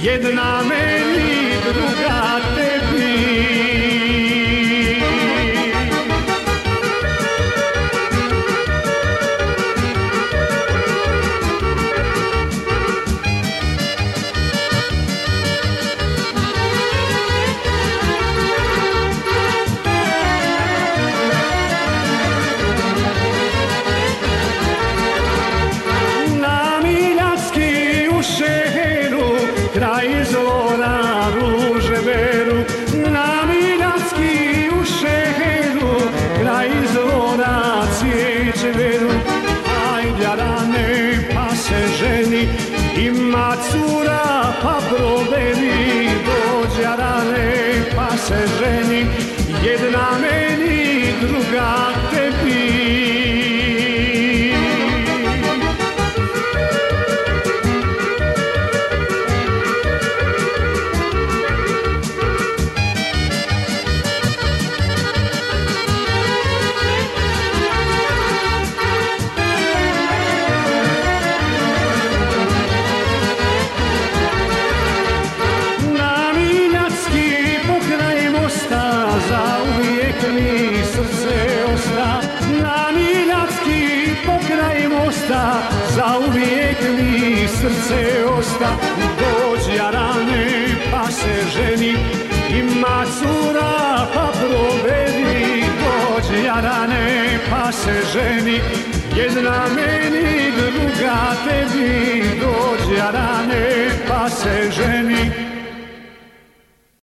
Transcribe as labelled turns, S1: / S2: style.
S1: jedna meni, druga tebi. Kraj zora ruže beru, na Miljacki u šeheru, kraj zora cvijeće veru. Ajde pa se ženi, ima cura pa proveri. Dođe rane pa se ženi, jedna meni, druga tebi. Na Miljacki pokraj mosta, zauvijek mi srce osta. Dođi rane pa se ženi, ima cura pa provedi. Dođi rane pa se ženi, jedna meni, druga tebi. Dođi rane pa se ženi.